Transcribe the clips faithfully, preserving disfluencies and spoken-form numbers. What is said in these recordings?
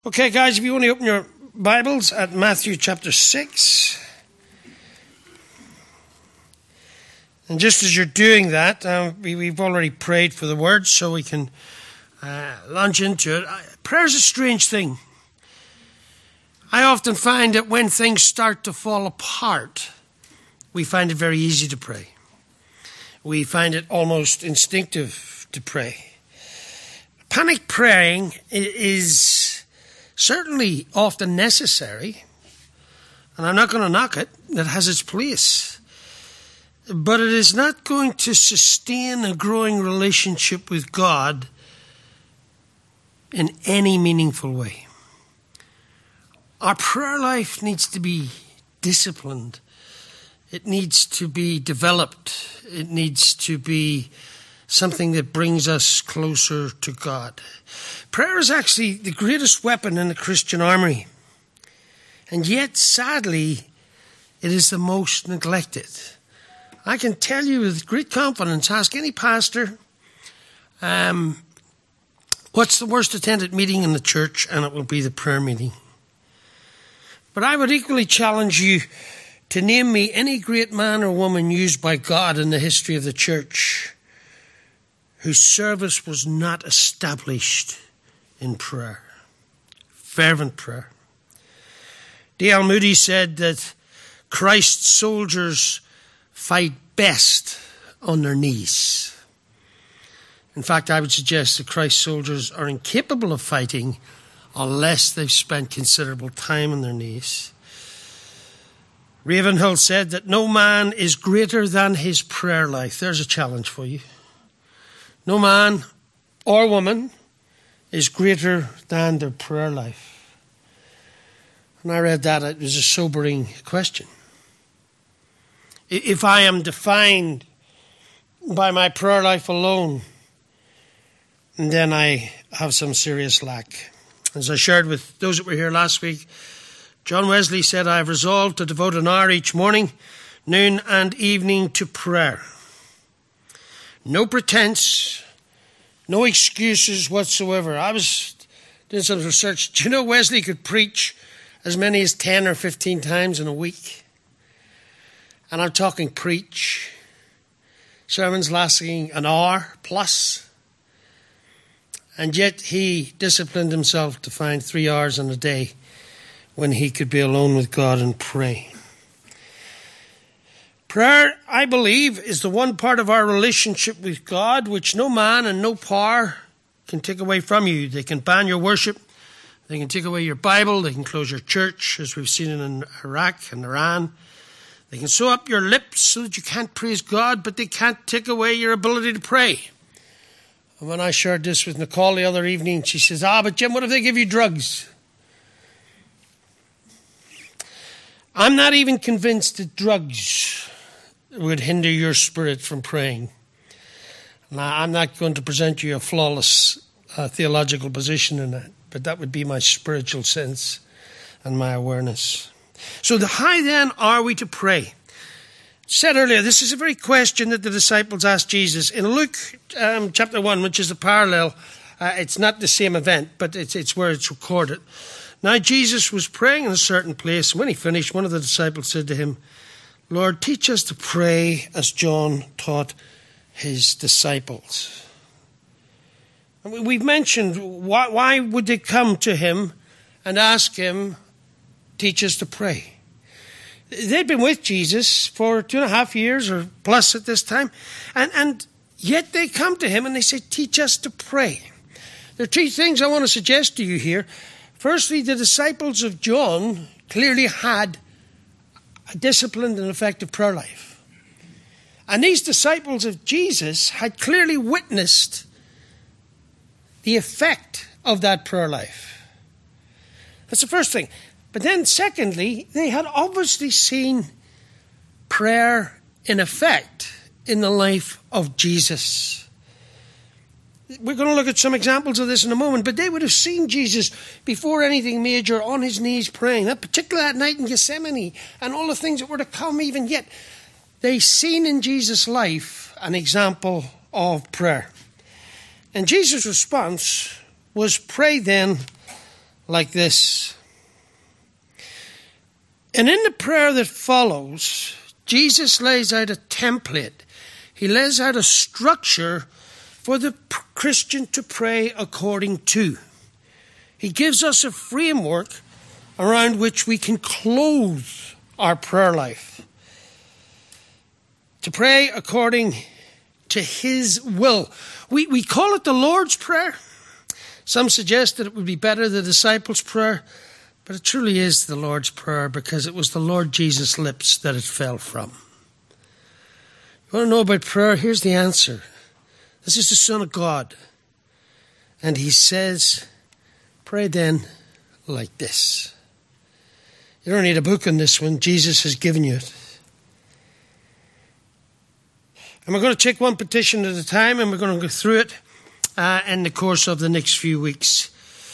Okay, guys, if you want to open your Bibles at Matthew chapter six. And just as you're doing that, um, we, we've already prayed for the word, so we can uh, launch into it. Prayer is a strange thing. I often find that when things start to fall apart, we find it very easy to pray. We find it almost instinctive to pray. Panic praying is certainly often necessary, and I'm not going to knock it. It has its place. But it is not going to sustain a growing relationship with God in any meaningful way. Our prayer life needs to be disciplined. It needs to be developed. It needs to be something that brings us closer to God. Prayer is actually the greatest weapon in the Christian armory. And yet, sadly, it is the most neglected. I can tell you with great confidence, ask any pastor, um, what's the worst attended meeting in the church, and it will be the prayer meeting. But I would equally challenge you to name me any great man or woman used by God in the history of the church whose service was not established in prayer, fervent prayer. D L Moody said that Christ's soldiers fight best on their knees. In fact, I would suggest that Christ's soldiers are incapable of fighting unless they've spent considerable time on their knees. Ravenhill said that no man is greater than his prayer life. There's a challenge for you. No man or woman is greater than their prayer life. When I read that, it was a sobering question. If I am defined by my prayer life alone, then I have some serious lack. As I shared with those that were here last week, John Wesley said, I have resolved to devote an hour each morning, noon and evening to prayer. No pretense, no excuses whatsoever. I was doing some research. Do you know Wesley could preach as many as ten or fifteen times in a week? And I'm talking preach. Sermons lasting an hour plus. And yet he disciplined himself to find three hours in a day when he could be alone with God and pray. Prayer, I believe, is the one part of our relationship with God which no man and no power can take away from you. They can ban your worship. They can take away your Bible. They can close your church, as we've seen in Iraq and Iran. They can sew up your lips so that you can't praise God, but they can't take away your ability to pray. And when I shared this with Nicole the other evening, she says, ah, but Jim, what if they give you drugs? I'm not even convinced that drugs would hinder your spirit from praying. Now, I'm not going to present you a flawless uh, theological position in that, but that would be my spiritual sense and my awareness. So the how then are we to pray? Said earlier, this is a very question that the disciples asked Jesus. In Luke um, chapter one, which is a parallel, uh, it's not the same event, but it's, it's where it's recorded. Now Jesus was praying in a certain place, and when he finished, one of the disciples said to him, Lord, teach us to pray as John taught his disciples. And we've mentioned why, why would they come to him and ask him, teach us to pray? They'd been with Jesus for two and a half years or plus at this time, and, and yet they come to him and they say, teach us to pray. There are three things I want to suggest to you here. Firstly, the disciples of John clearly had a disciplined and effective prayer life. And these disciples of Jesus had clearly witnessed the effect of that prayer life. That's the first thing. But then secondly, they had obviously seen prayer in effect in the life of Jesus. We're going to look at some examples of this in a moment, but they would have seen Jesus before anything major on his knees praying, that particularly that night in Gethsemane, and all the things that were to come even yet. They seen in Jesus' life an example of prayer. And Jesus' response was, pray then like this. And in the prayer that follows, Jesus lays out a template. He lays out a structure for the Christian to pray according to. He gives us a framework around which we can clothe our prayer life. To pray according to His will. We, we call it the Lord's Prayer. Some suggest that it would be better the disciples' prayer, but it truly is the Lord's Prayer because it was the Lord Jesus' lips that it fell from. You want to know about prayer? Here's the answer. This is the Son of God. And He says, pray then like this. You don't need a book on this one. Jesus has given you it. And we're going to take one petition at a time, and we're going to go through it uh, in the course of the next few weeks.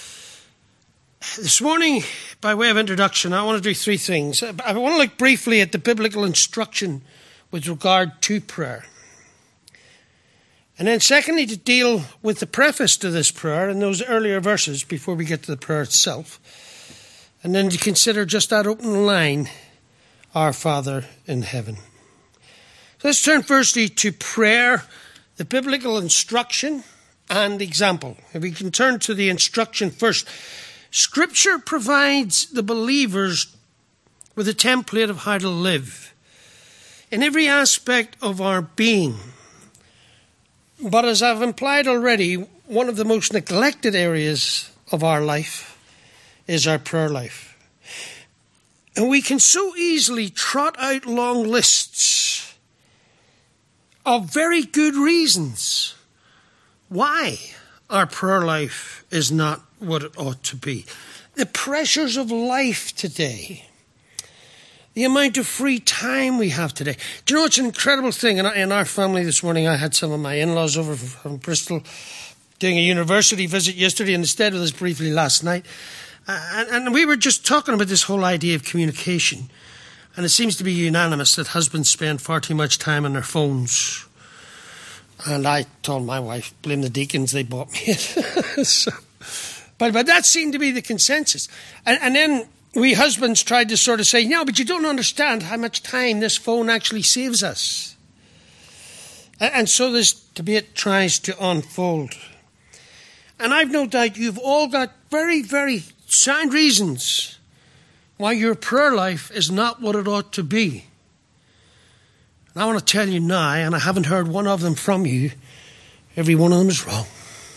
This morning, by way of introduction, I want to do three things. I want to look briefly at the biblical instruction with regard to prayer. And then secondly, to deal with the preface to this prayer and those earlier verses before we get to the prayer itself. And then to consider just that open line, Our Father in heaven. So let's turn firstly to prayer, the biblical instruction and example. If we can turn to the instruction first. Scripture provides the believers with a template of how to live in every aspect of our being. But as I've implied already, one of the most neglected areas of our life is our prayer life. And we can so easily trot out long lists of very good reasons why our prayer life is not what it ought to be. The pressures of life today, the amount of free time we have today. Do you know it's an incredible thing? In our family this morning, I had some of my in-laws over from Bristol doing a university visit yesterday and they stayed with us briefly last night. Uh, and, and we were just talking about this whole idea of communication. And it seems to be unanimous that husbands spend far too much time on their phones. And I told my wife, blame the deacons, they bought me it. so, but, but that seemed to be the consensus. And, and then we husbands tried to sort of say, no, but you don't understand how much time this phone actually saves us. And, and so this debate tries to unfold. And I've no doubt you've all got very, very sound reasons why your prayer life is not what it ought to be. And I want to tell you now, and I haven't heard one of them from you, every one of them is wrong.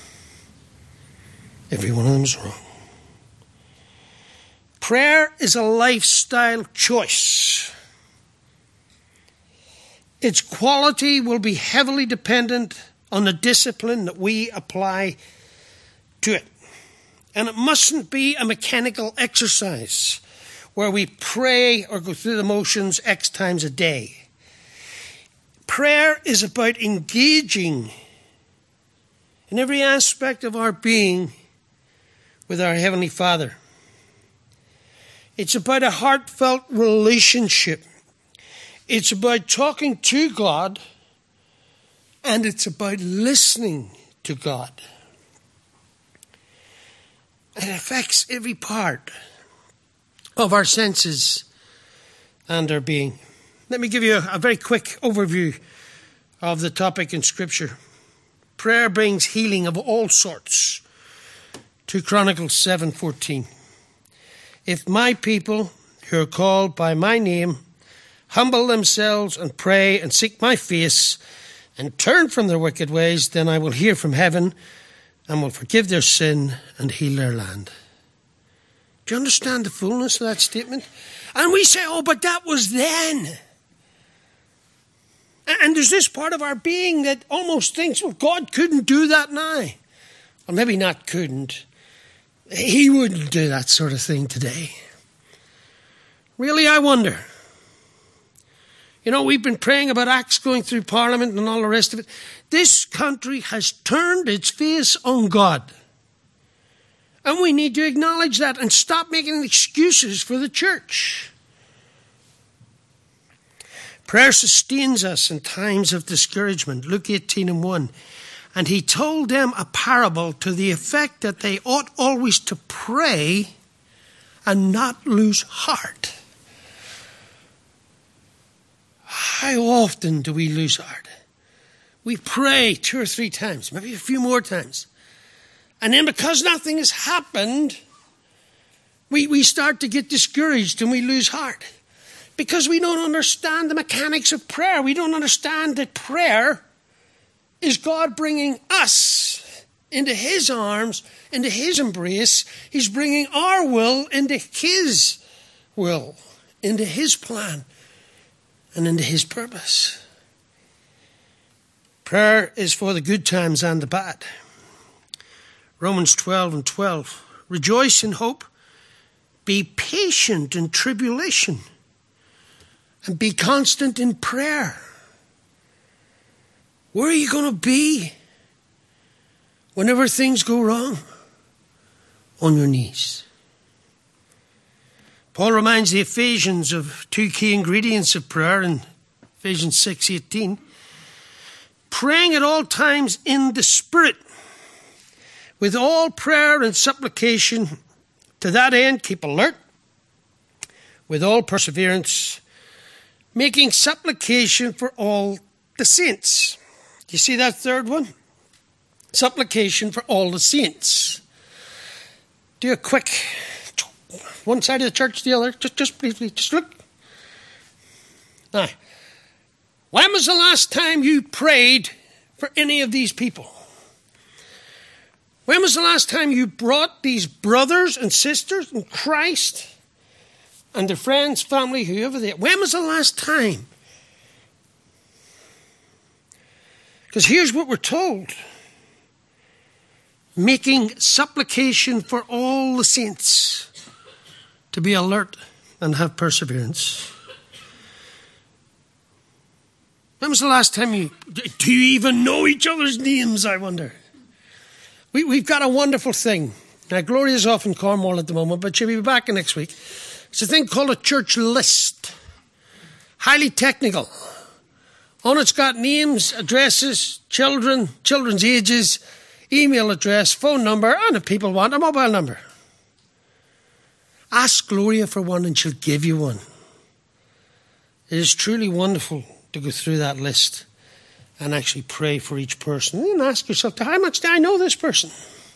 Every one of them is wrong. Prayer is a lifestyle choice. Its quality will be heavily dependent on the discipline that we apply to it. And it mustn't be a mechanical exercise where we pray or go through the motions X times a day. Prayer is about engaging in every aspect of our being with our Heavenly Father. It's about a heartfelt relationship. It's about talking to God, and it's about listening to God. It affects every part of our senses and our being. Let me give you a, a very quick overview of the topic in Scripture. Prayer brings healing of all sorts. Second Chronicles seven fourteen. If my people who are called by my name humble themselves and pray and seek my face and turn from their wicked ways, then I will hear from heaven and will forgive their sin and heal their land. Do you understand the fullness of that statement? And we say, oh, but that was then. And there's this part of our being that almost thinks, well, God couldn't do that now. Well, maybe not couldn't. He wouldn't do that sort of thing today. Really, I wonder. You know, we've been praying about acts going through Parliament and all the rest of it. This country has turned its face on God. And we need to acknowledge that and stop making excuses for the church. Prayer sustains us in times of discouragement. Luke eighteen and one. And he told them a parable to the effect that they ought always to pray and not lose heart. How often do we lose heart? We pray two or three times, maybe a few more times. And then because nothing has happened, we, we start to get discouraged and we lose heart. Because we don't understand the mechanics of prayer. We don't understand that prayer is God bringing us into his arms, into his embrace. He's bringing our will into his will, into his plan, and into his purpose. Prayer is for the good times and the bad. Romans twelve and twelve. Rejoice in hope. Be patient in tribulation. And be constant in prayer. Where are you going to be whenever things go wrong? On your knees. Paul reminds the Ephesians of two key ingredients of prayer in Ephesians six eighteen. Praying at all times in the Spirit, with all prayer and supplication. To that end, keep alert, with all perseverance, making supplication for all the saints. You see that third one? Supplication for all the saints. Do a quick, one side of the church, the other, just, just briefly, just look. Now, when was the last time you prayed for any of these people? When was the last time you brought these brothers and sisters in Christ and their friends, family, whoever they are? When was the last time? Because here's what we're told. Making supplication for all the saints to be alert and have perseverance. When was the last time you... Do you even know each other's names, I wonder? We, we've got a wonderful thing. Now, Gloria's off in Cornwall at the moment, but she'll be back next week. It's a thing called a church list. Highly technical. On it's got names, addresses, children, children's ages, email address, phone number, and if people want, a mobile number. Ask Gloria for one and she'll give you one. It is truly wonderful to go through that list and actually pray for each person. And ask yourself, how much do I know this person?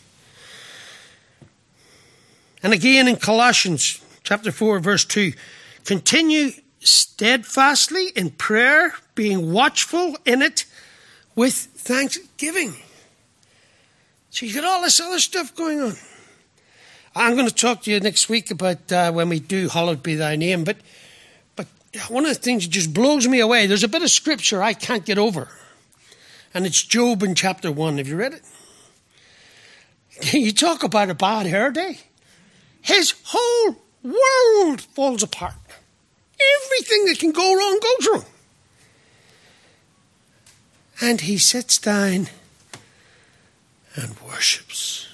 And again in Colossians chapter four, verse two, continue steadfastly in prayer, being watchful in it with thanksgiving. So you've got all this other stuff going on. I'm going to talk to you next week about uh, when we do Hallowed Be Thy Name, but but one of the things that just blows me away, there's a bit of scripture I can't get over. And it's Job in chapter one. Have you read it? You talk about a bad hair day. His whole world falls apart. Everything that can go wrong goes wrong. And he sits down and worships.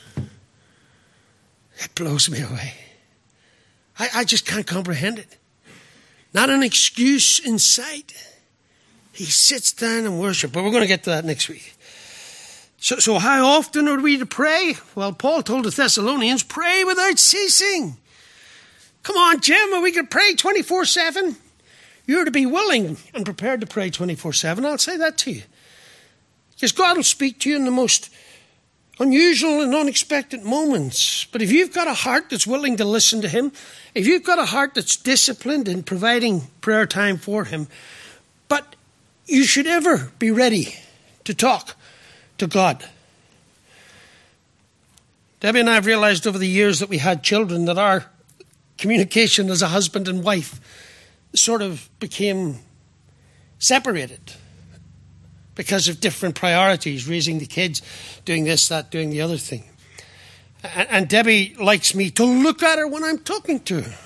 It blows me away. I, I just can't comprehend it. Not an excuse in sight. He sits down and worships. But we're going to get to that next week. So, so how often are we to pray? Well, Paul told the Thessalonians, pray without ceasing. Come on, Jim, are we going to pray twenty-four seven? You're to be willing and prepared to pray twenty-four seven. I'll say that to you. Because God will speak to you in the most unusual and unexpected moments. But if you've got a heart that's willing to listen to him, if you've got a heart that's disciplined in providing prayer time for him, but you should ever be ready to talk to God. Debbie and I have realized over the years that we had children that our communication as a husband and wife sort of became separated because of different priorities, raising the kids, doing this, that, doing the other thing. And, and Debbie likes me to look at her when I'm talking to her.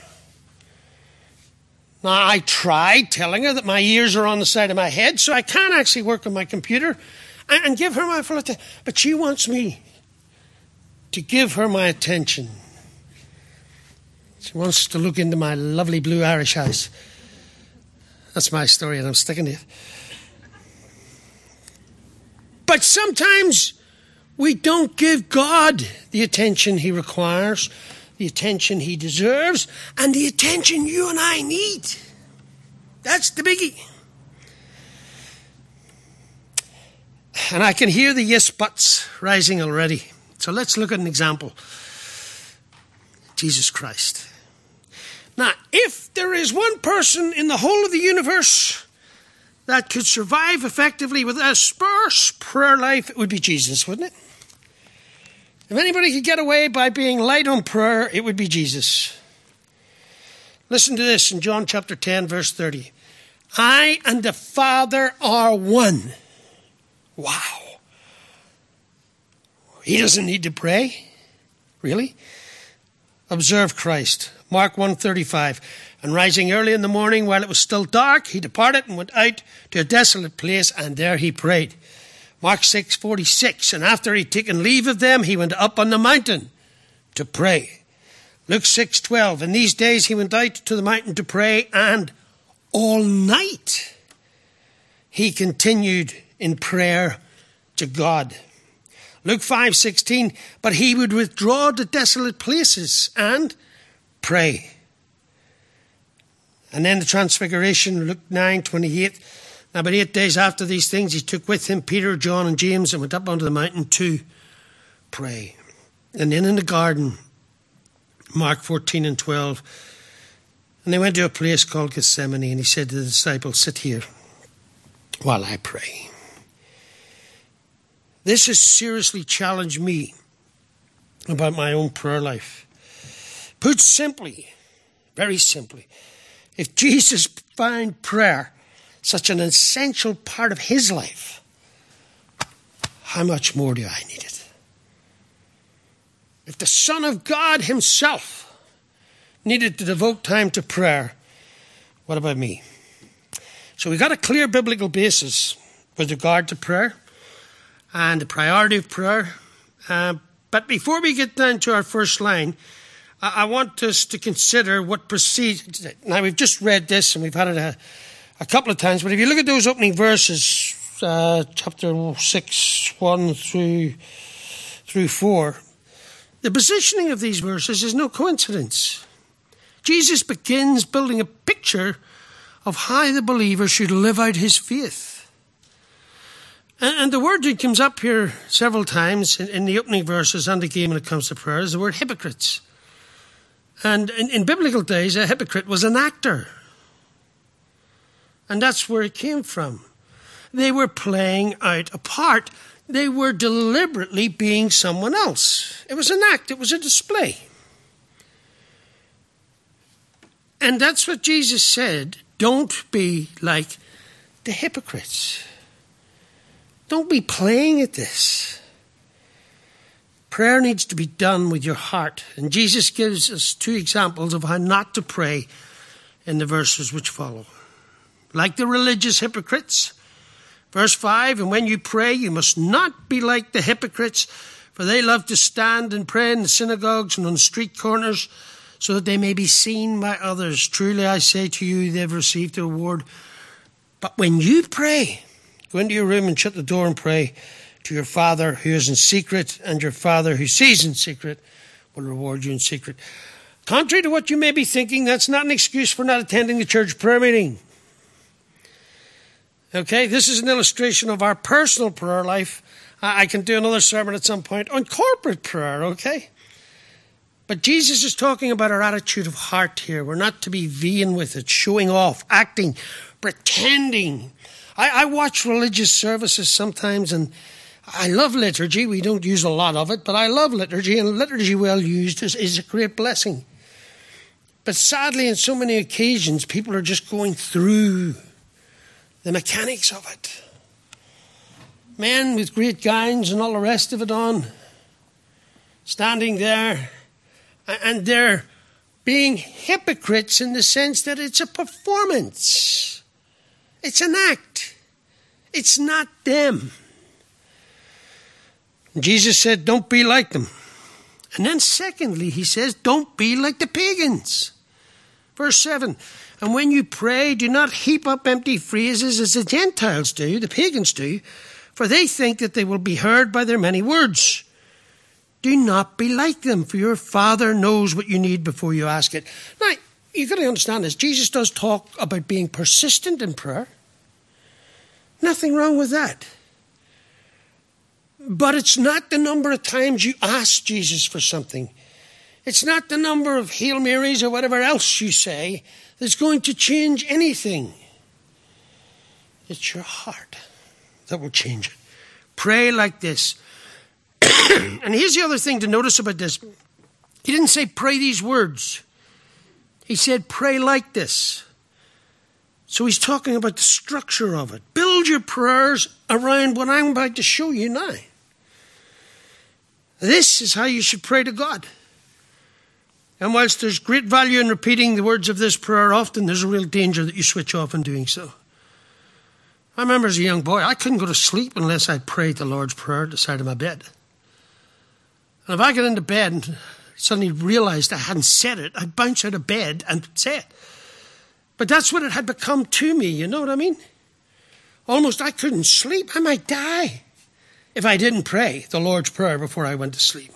Now, I tried telling her that my ears are on the side of my head, so I can't actually work on my computer and, and give her my full attention. But she wants me to give her my attention. She wants to look into my lovely blue Irish eyes. That's my story, and I'm sticking to it. But sometimes we don't give God the attention he requires, the attention he deserves, and the attention you and I need. That's the biggie. And I can hear the yes buts rising already. So let's look at an example. Jesus Christ. Now, if there is one person in the whole of the universe that could survive effectively with a sparse prayer life, it would be Jesus, wouldn't it? If anybody could get away by being light on prayer, it would be Jesus. Listen to this in John chapter ten, verse thirty. I and the Father are one. Wow. He doesn't need to pray. Really? Observe Christ. Mark one thirty-five. And rising early in the morning while it was still dark, he departed and went out to a desolate place, and there he prayed. Mark six forty-six. And after he'd taken leave of them, he went up on the mountain to pray. Luke six twelve. In these days he went out to the mountain to pray, and all night he continued in prayer to God. Luke five sixteen. But he would withdraw to desolate places and pray. And then the transfiguration, Luke nine twenty-eight. Now, about eight days after these things, he took with him Peter, John, and James and went up onto the mountain to pray. And then in the garden, Mark fourteen and twelve, and they went to a place called Gethsemane, and he said to the disciples, sit here while I pray. This has seriously challenged me about my own prayer life. Put simply, very simply, if Jesus found prayer such an essential part of his life, how much more do I need it? If the Son of God himself needed to devote time to prayer, what about me? So we've got a clear biblical basis with regard to prayer and the priority of prayer. Uh, but before we get down to our first line, I, I want us to consider what precedes. Now, we've just read this and we've had it a A couple of times, but if you look at those opening verses, uh, chapter six, one through through four, the positioning of these verses is no coincidence. Jesus begins building a picture of how the believer should live out his faith. And, and the word that comes up here several times in, in the opening verses and again when it comes to prayer is the word hypocrites. And in, in biblical days, a hypocrite was an actor. And that's where it came from. They were playing out a part. They were deliberately being someone else. It was an act. It was a display. And that's what Jesus said. Don't be like the hypocrites. Don't be playing at this. Prayer needs to be done with your heart. And Jesus gives us two examples of how not to pray in the verses which follow. Like the religious hypocrites. Verse five, and when you pray, you must not be like the hypocrites, for they love to stand and pray in the synagogues and on the street corners, so that they may be seen by others. Truly I say to you, they've received a reward. But when you pray, go into your room and shut the door and pray to your Father who is in secret, and your Father who sees in secret will reward you in secret. Contrary to what you may be thinking, that's not an excuse for not attending the church prayer meeting. Okay, this is an illustration of our personal prayer life. I can do another sermon at some point on corporate prayer, okay? But Jesus is talking about our attitude of heart here. We're not to be vain with it, showing off, acting, pretending. I, I watch religious services sometimes, and I love liturgy. We don't use a lot of it, but I love liturgy, and liturgy well used is, is a great blessing. But sadly, on so many occasions, people are just going through the mechanics of it. Men with great gowns and all the rest of it on, standing there, and they're being hypocrites in the sense that it's a performance. It's an act. It's not them. Jesus said, don't be like them. And then secondly, he says, don't be like the pagans. Verse seven, and when you pray, do not heap up empty phrases as the Gentiles do, the pagans do, for they think that they will be heard by their many words. Do not be like them, for your Father knows what you need before you ask it. Now, you've got to understand this. Jesus does talk about being persistent in prayer. Nothing wrong with that. But it's not the number of times you ask Jesus for something. It's not the number of Hail Marys or whatever else you say that's going to change anything. It's your heart that will change it. Pray like this. And here's the other thing to notice about this. He didn't say pray these words. He said pray like this. So he's talking about the structure of it. Build your prayers around what I'm about to show you now. This is how you should pray to God. And whilst there's great value in repeating the words of this prayer, often there's a real danger that you switch off in doing so. I remember as a young boy, I couldn't go to sleep unless I prayed the Lord's Prayer at the side of my bed. And if I got into bed and suddenly realized I hadn't said it, I'd bounce out of bed and say it. But that's what it had become to me, you know what I mean? Almost I couldn't sleep. I might die if I didn't pray the Lord's Prayer before I went to sleep.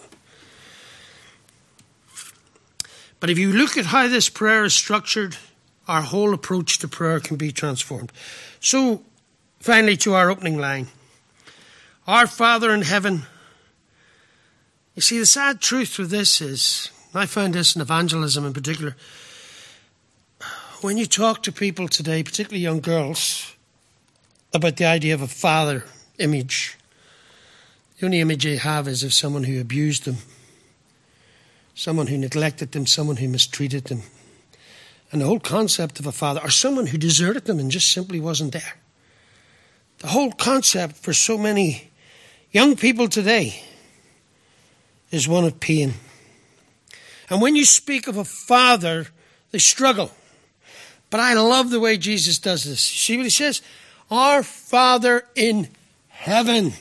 But if you look at how this prayer is structured, our whole approach to prayer can be transformed. So, finally, to our opening line. Our Father in heaven. You see, the sad truth with this is, I found this in evangelism in particular, when you talk to people today, particularly young girls, about the idea of a father image, the only image they have is of someone who abused them, someone who neglected them, someone who mistreated them. And the whole concept of a father, or someone who deserted them and just simply wasn't there. The whole concept for so many young people today is one of pain. And when you speak of a father, they struggle. But I love the way Jesus does this. See what he says? Our Father in heaven.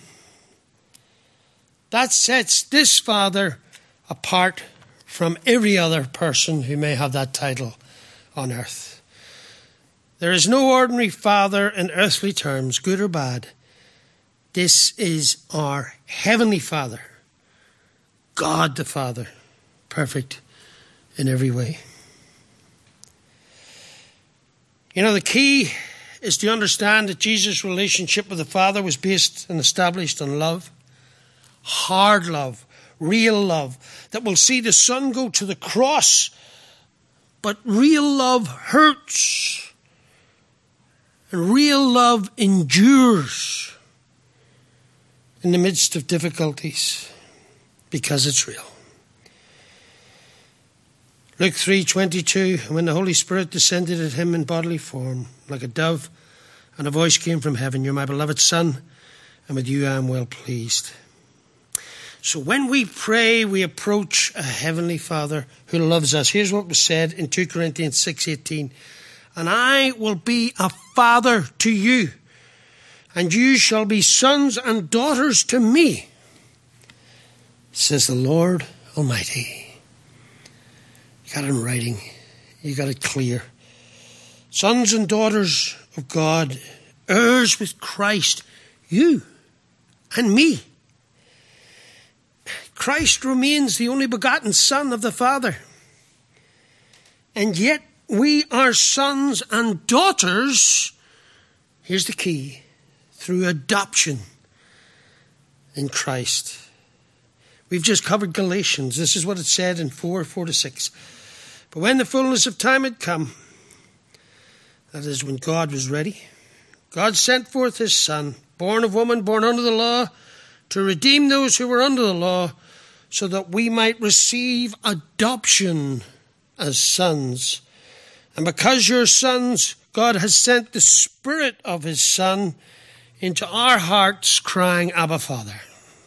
That sets this Father apart from every other person who may have that title on earth. There is no ordinary father in earthly terms, good or bad. This is our heavenly Father, God the Father, perfect in every way. You know, the key is to understand that Jesus' relationship with the Father was based and established on love, hard love, real love, that will see the Son go to the cross. But real love hurts. And real love endures in the midst of difficulties because it's real. Luke three twenty-two, when the Holy Spirit descended at him in bodily form, like a dove, and a voice came from heaven, "You're my beloved Son, and with you I am well pleased." So when we pray, we approach a heavenly Father who loves us. Here's what was said in two Corinthians six eighteen. "And I will be a father to you, and you shall be sons and daughters to me, says the Lord Almighty." You got it in writing. You got it clear. Sons and daughters of God, heirs with Christ, you and me. Christ remains the only begotten Son of the Father. And yet we are sons and daughters, here's the key, through adoption in Christ. We've just covered Galatians. This is what it said in four, four to six. But when the fullness of time had come, that is when God was ready, God sent forth his Son, born of woman, born under the law, to redeem those who were under the law, so that we might receive adoption as sons. And because you're sons, God has sent the Spirit of his Son into our hearts, crying, "Abba, Father."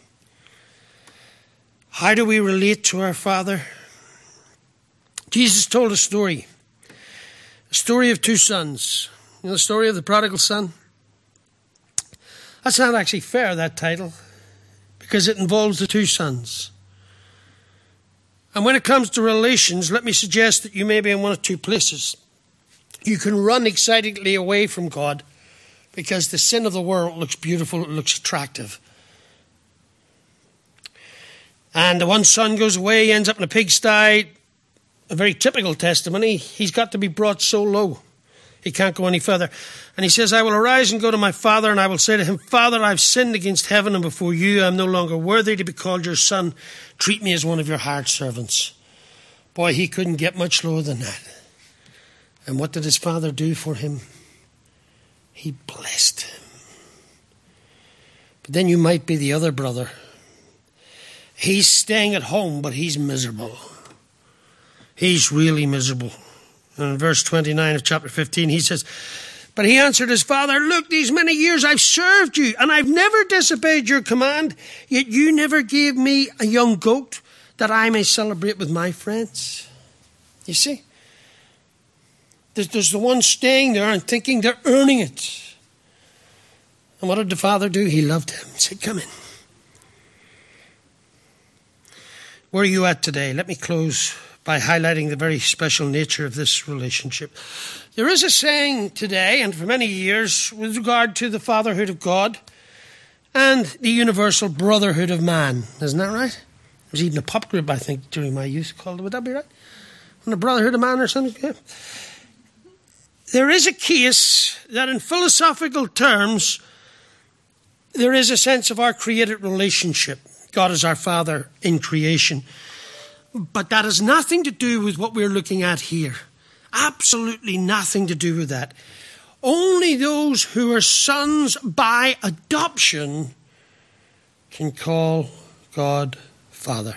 How do we relate to our Father? Jesus told a story. A story of two sons. You know the story of the prodigal son? That's not actually fair, that title, because it involves the two sons. And when it comes to relations, let me suggest that you may be in one of two places. You can run excitedly away from God, because the sin of the world looks beautiful, it looks attractive. And the one son goes away, he ends up in a pigsty. A very typical testimony. He's got to be brought so low. He can't go any further. And he says, I will arise and go to my father, and I will say to him, Father, I've sinned against heaven and before you. I'm no longer worthy to be called your son. Treat me as one of your hired servants. Boy, he couldn't get much lower than that. And what did his father do for him? He blessed him. But then you might be the other brother. He's staying at home, but he's miserable. He's really miserable. In verse twenty-nine of chapter fifteen, he says, but he answered his father, look, these many years I've served you, and I've never disobeyed your command, yet you never gave me a young goat that I may celebrate with my friends. You see? There's, there's the one staying there and thinking they're earning it. And what did the father do? He loved him. He said, come in. Where are you at today? Let me close by highlighting the very special nature of this relationship. There is a saying today, and for many years, with regard to the fatherhood of God and the universal brotherhood of man. Isn't that right? There was even a pop group, I think, during my youth called it. Would that be right? And the brotherhood of man or something? Yeah. There is a case that in philosophical terms, there is a sense of our created relationship. God is our Father in creation. But that has nothing to do with what we're looking at here. Absolutely nothing to do with that. Only those who are sons by adoption can call God Father.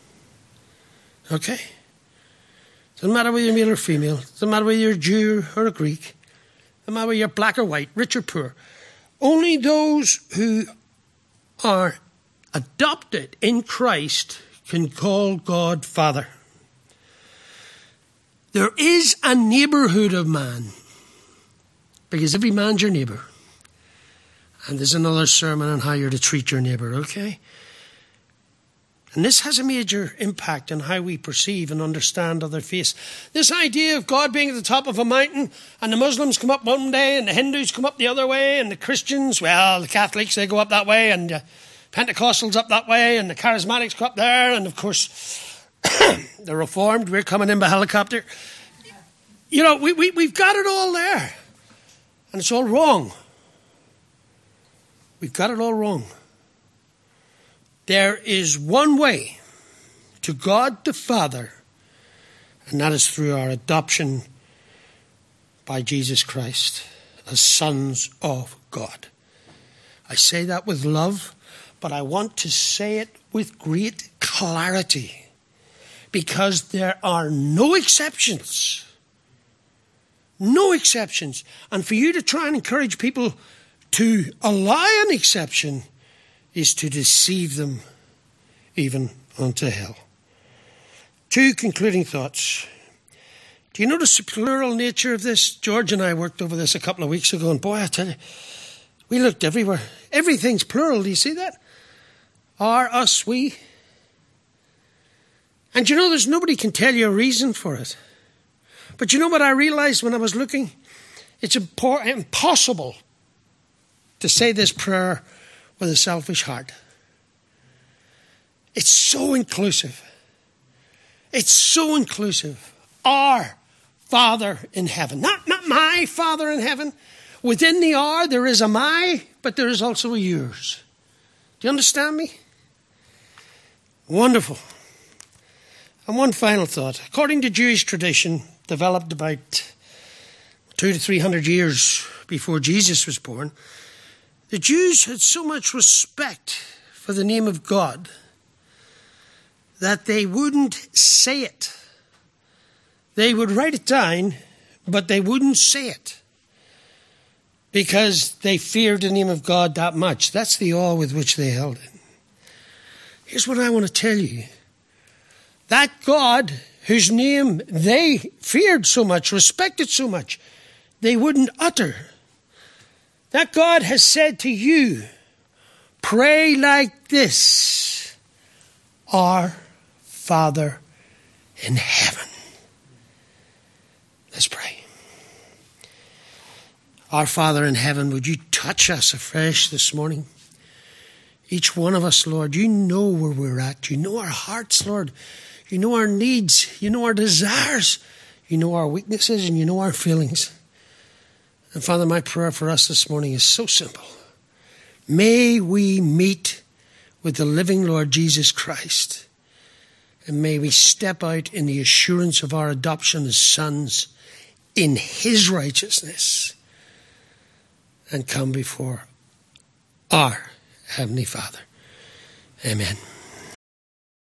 Okay? Doesn't matter whether you're male or female. Doesn't matter whether you're a Jew or a Greek. Doesn't matter whether you're black or white, rich or poor. Only those who are adopted in Christ can call God Father. There is a neighborhood of man, because every man's your neighbor. And there's another sermon on how you're to treat your neighbor, okay? And this has a major impact on how we perceive and understand other faiths. This idea of God being at the top of a mountain, and the Muslims come up one day, and the Hindus come up the other way, and the Christians, well, the Catholics, they go up that way, and uh, Pentecostals up that way, and the Charismatics go up there, and of course, the Reformed, we're coming in by helicopter. You know, we, we, we've got it all there, and it's all wrong. We've got it all wrong. There is one way to God the Father, and that is through our adoption by Jesus Christ as sons of God. I say that with love, but I want to say it with great clarity, because there are no exceptions. No exceptions. And for you to try and encourage people to allow an exception is to deceive them even unto hell. Two concluding thoughts. Do you notice the plural nature of this? George and I worked over this a couple of weeks ago, and boy, I tell you, we looked everywhere. Everything's plural. Do you see that? Our, us, we. And you know, there's nobody can tell you a reason for it. But you know what I realized when I was looking? It's impor- impossible to say this prayer with a selfish heart. It's so inclusive. It's so inclusive. Our Father in heaven. Not, not my Father in heaven. Within the our, there is a my, but there is also a yours. Do you understand me? Wonderful. And one final thought. According to Jewish tradition, developed about two to three hundred years before Jesus was born, the Jews had so much respect for the name of God that they wouldn't say it. They would write it down, but they wouldn't say it because they feared the name of God that much. That's the awe with which they held it. Here's what I want to tell you. That God, whose name they feared so much, respected so much, they wouldn't utter. That God has said to you, pray like this, our Father in heaven. Let's pray. Our Father in heaven, would you touch us afresh this morning? Each one of us, Lord, you know where we're at. You know our hearts, Lord. You know our needs. You know our desires. You know our weaknesses and you know our feelings. And Father, my prayer for us this morning is so simple. May we meet with the living Lord Jesus Christ. And may we step out in the assurance of our adoption as sons in his righteousness and come before our Heavenly Father. Amen.